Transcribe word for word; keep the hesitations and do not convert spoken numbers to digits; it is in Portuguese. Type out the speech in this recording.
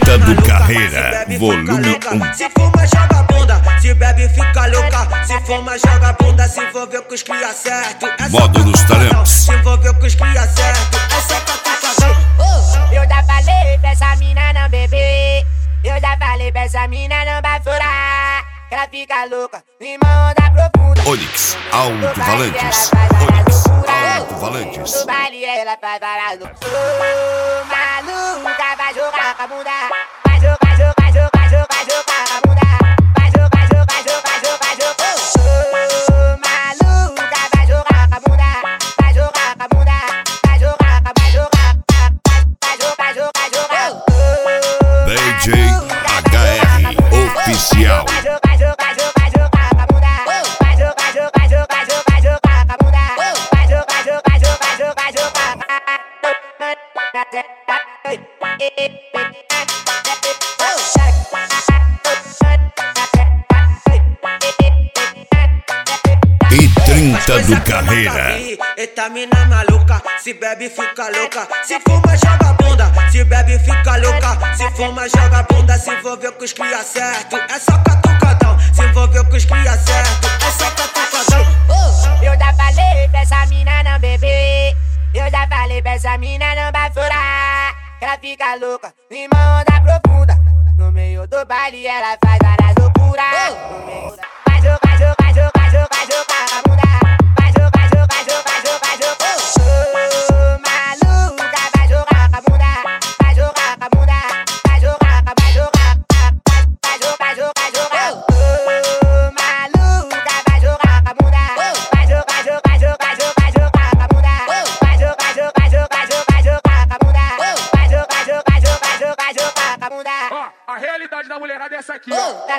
trinta do Carreira, volume um. Se fuma, joga bunda, se bebe, fica louca. Se fuma, joga bunda, se envolveu com os cria certo. Modo dos talentos. Se envolveu com os cria certo. Essa é catucadão. Eu já falei pra essa mina não beber. Eu já falei pra essa mina não bafurar. Que ela fica louca, irmão da profunda. Onix, Alto-Valentes. Onix, Alto-Valentes. No baile ela faz várias loucuras. Ô, maluca, vai jogar com a bunda. Vai jogar, jogar, jogar, jogar, jogar com a bunda. Vai jogar, jogar, jogar, jogar, jogar. Ô, maluca, vai jogar com a bunda. Vai jogar com a bunda. Vai jogar, vai jogar. Vai jogar, jogar, jogar. D J H R Oficial. E trinta do Carreira. Eita mina maluca, se bebe fica louca. Se fuma joga bunda, se bebe fica louca. Se fuma joga bunda, se envolveu com os cria certo. É só catucadão, se envolveu com os cria certo. É só catucadão. Eu já falei pra essa mina não beber. Eu já falei pra essa mina não bafurar. Que ela fica louca, irmão da profunda. No meio do baile ela faz várias loucuras. No meio da... Vai jogar, jogar, jogar, jogar, jogar com a bunda. Vai jogar, jogar, jogar, jogar, jogar. Ô, maluca, vai jogar com a bunda. Vai jogar com a bunda. Vai jogar, vai jogar. Vai jogar, jogar, jogar. Ô, maluca, vai jogar com a bunda. Vai jogar, jogar, jogar, jogar, jogar com a bunda. Vai jogar, jogar, jogar, jogar, jogar com a bunda. Vai jogar, jogar, jogar, jogar, jogar com a bunda. Ó, a realidade da mulherada é essa aqui, ó.